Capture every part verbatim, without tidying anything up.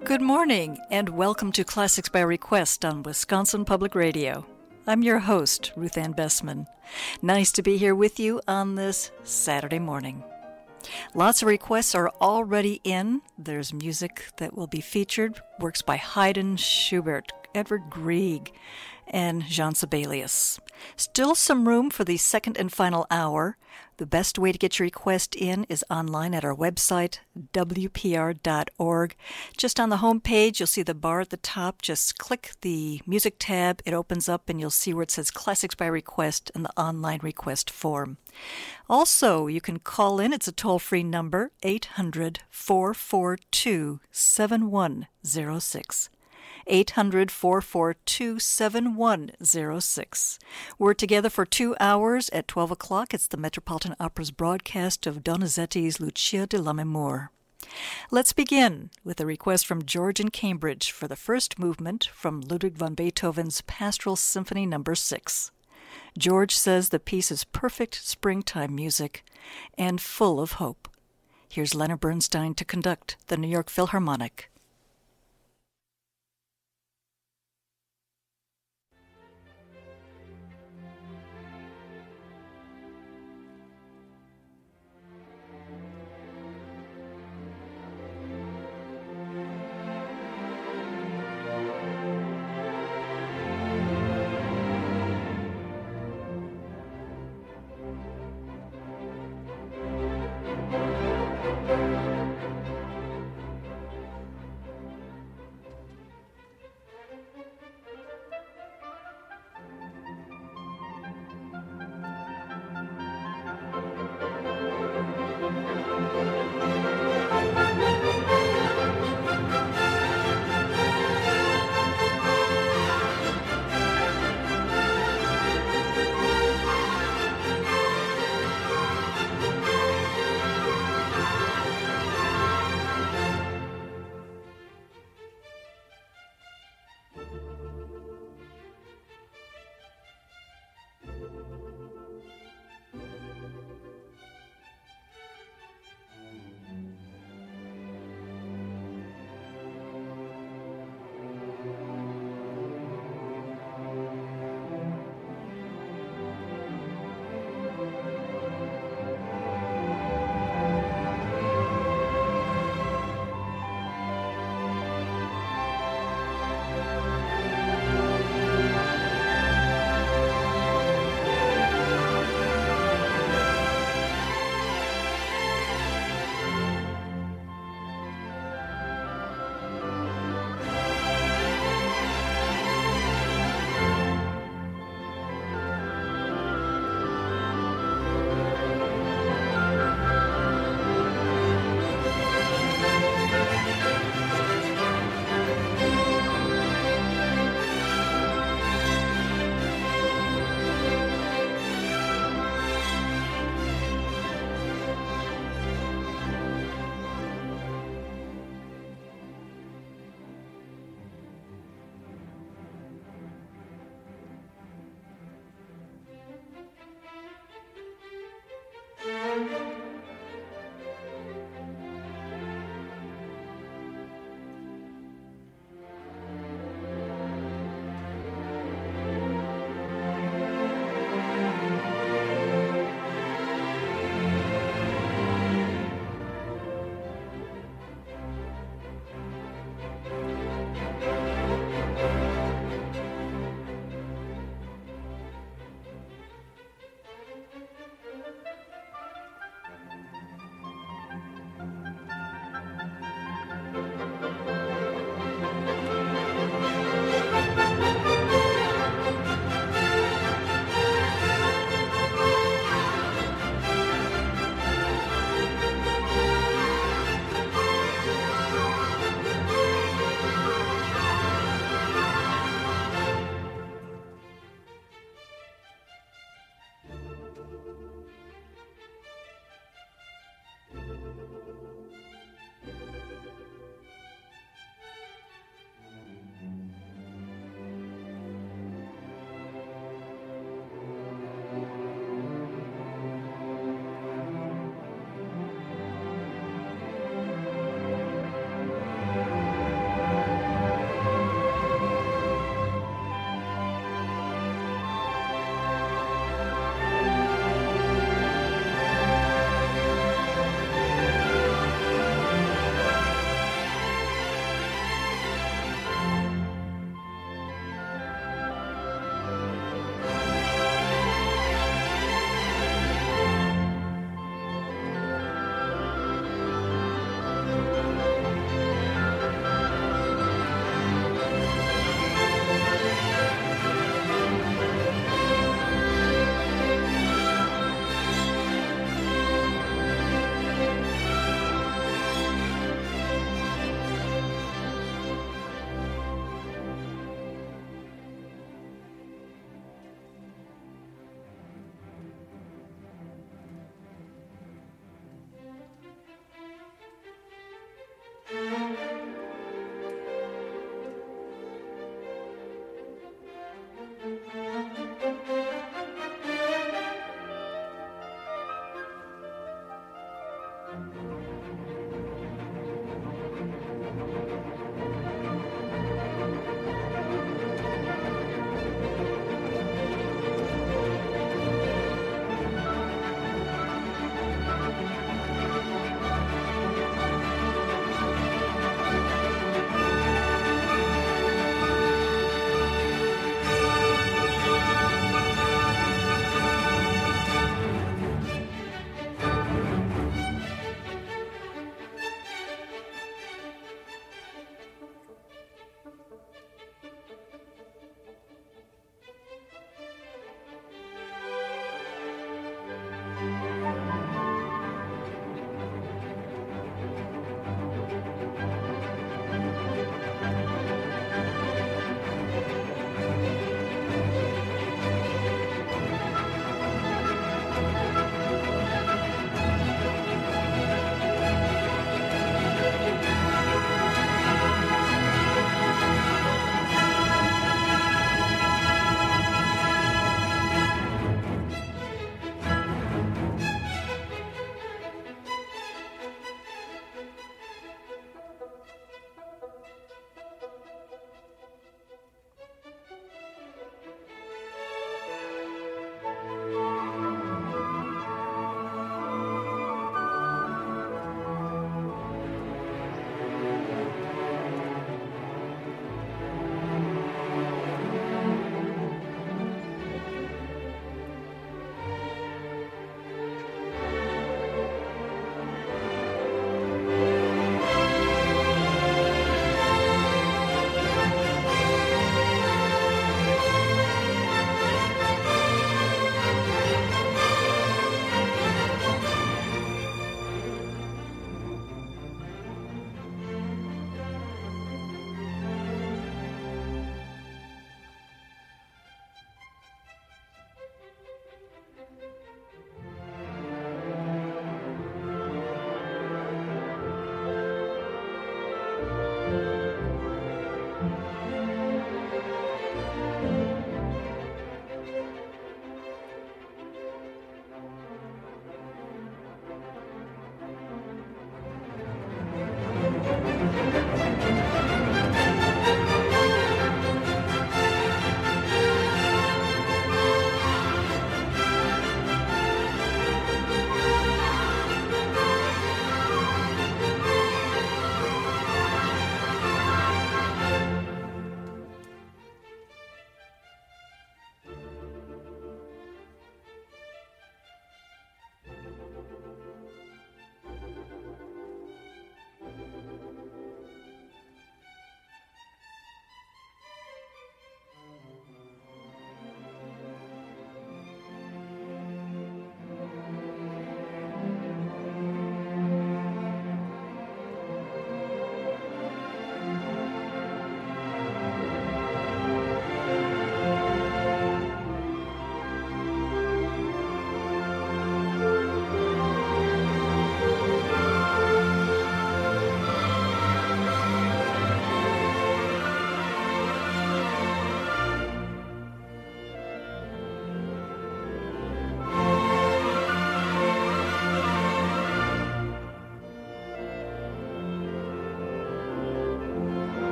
Good morning, and welcome to Classics by Request on Wisconsin Public Radio. I'm your host, Ruth Ann Bessman. Nice to be here with you on this Saturday morning. Lots of requests are already in. There's music that will be featured, works by Haydn, Schubert, Edvard Grieg, and Jean Sibelius. Still some room for the second and final hour. The best way to get your request in is online at our website, w p r dot org. Just on the home page, you'll see the bar at the top. Just click the music tab. It opens up and you'll see where it says Classics by Request and the online request form. Also, you can call in. It's a toll-free number, eight hundred, four four two, seven one zero six. eight hundred, four four two, seven one zero six. We're together for two hours. At twelve o'clock, it's the Metropolitan Opera's broadcast of Donizetti's Lucia di Lammermoor. Let's begin with a request from George in Cambridge for the first movement from Ludwig van Beethoven's Pastoral Symphony number six. George says the piece is perfect springtime music and full of hope. Here's Leonard Bernstein to conduct the New York Philharmonic.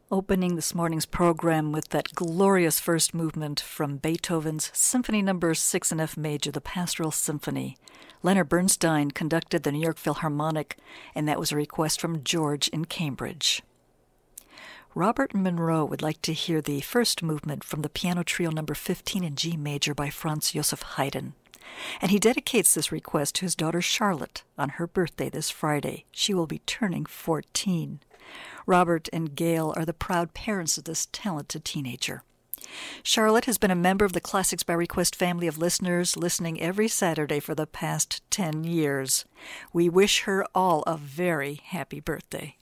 Opening this morning's program with that glorious first movement from Beethoven's Symphony Number six in F Major, the Pastoral Symphony. Leonard Bernstein conducted the New York Philharmonic, and that was a request from George in Cambridge. Robert Monroe would like to hear the first movement from the Piano Trio Number fifteen in G Major by Franz Joseph Haydn. And he dedicates this request to his daughter Charlotte on her birthday this Friday. She will be turning fourteen. Robert and Gail are the proud parents of this talented teenager. Charlotte has been a member of the Classics by Request family of listeners, listening every Saturday for the past ten years. We wish her all a very happy birthday.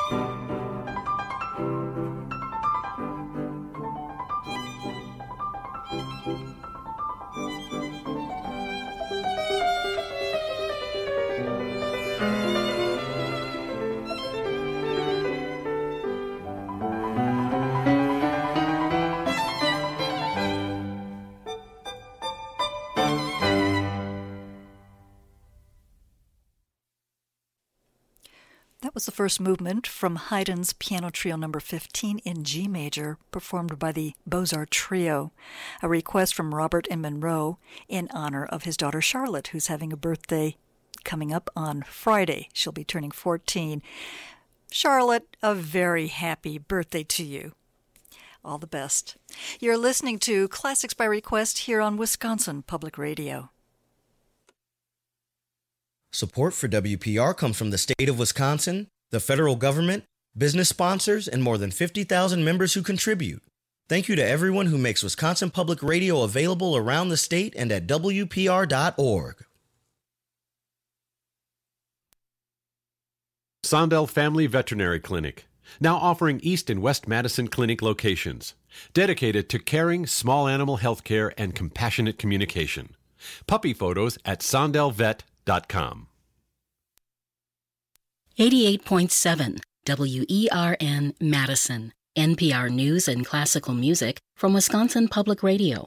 That was the first movement from Haydn's Piano Trio number fifteen in G major, performed by the Beaux-Arts Trio, a request from Robert in Monroe in honor of his daughter Charlotte, who's having a birthday coming up on Friday. She'll be turning fourteen. Charlotte, a very happy birthday to you. All the best. You're listening to Classics by Request here on Wisconsin Public Radio. Support for W P R comes from the state of Wisconsin, the federal government, business sponsors, and more than fifty thousand members who contribute. Thank you to everyone who makes Wisconsin Public Radio available around the state and at W P R dot org. Sondel Family Veterinary Clinic, now offering East and West Madison Clinic locations, dedicated to caring small animal health care and compassionate communication. Puppy photos at sondel vet dot com. eighty-eight point seven W E R N Madison, N P R News and Classical Music from Wisconsin Public Radio.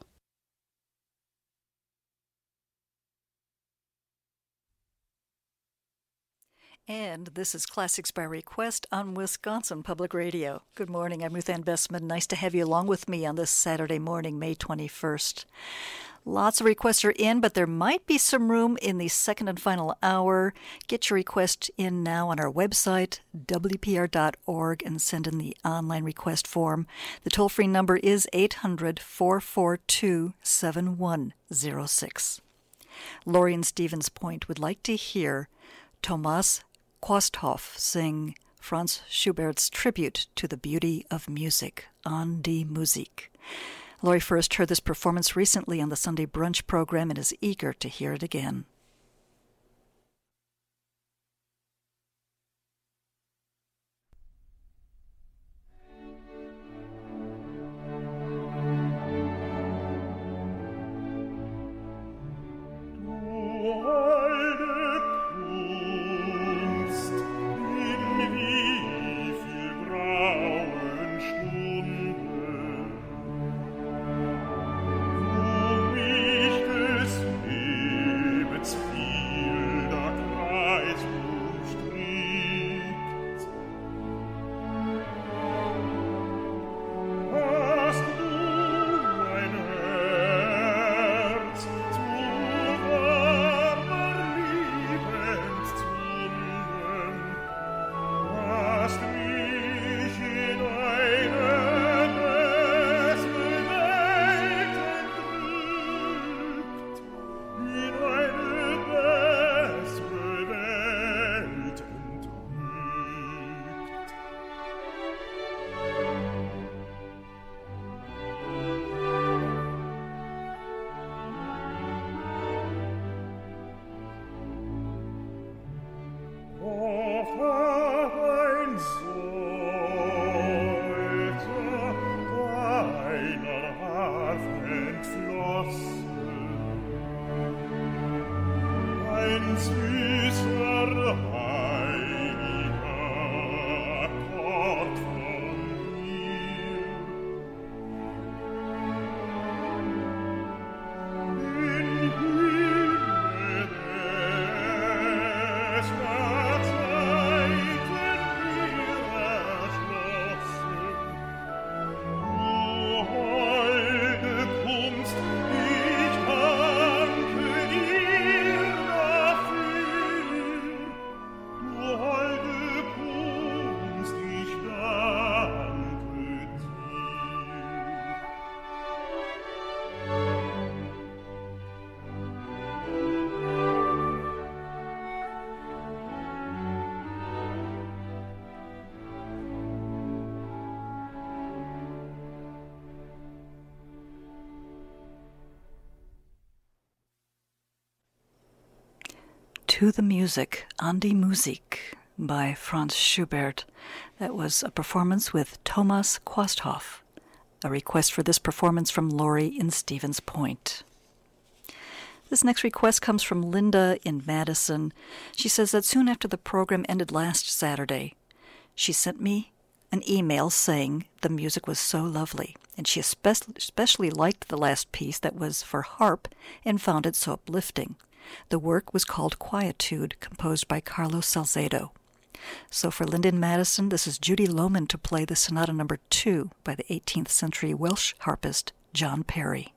And this is Classics by Request on Wisconsin Public Radio. Good morning, I'm Ruth Ann Bessman. Nice to have you along with me on this Saturday morning, May twenty-first. Lots of requests are in, but there might be some room in the second and final hour. Get your request in now on our website, W P R dot org, and send in the online request form. The toll-free number is eight hundred, four four two, seven one zero six. Lori in Stevens Point would like to hear Thomas Quasthoff sing Franz Schubert's tribute to the beauty of music, An die Musik. Lori first heard this performance recently on the Sunday Brunch program and is eager to hear it again. To the music, An die Musik, by Franz Schubert. That was a performance with Thomas Quasthoff. A request for this performance from Lori in Stevens Point. This next request comes from Linda in Madison. She says that soon after the program ended last Saturday, she sent me an email saying the music was so lovely, and she especially liked the last piece that was for harp and found it so uplifting. The work was called Quietude, composed by Carlos Salcedo. So for Linda in Madison, this is Judy Lohman to play the Sonata Number Two by the eighteenth century Welsh harpist John Perry.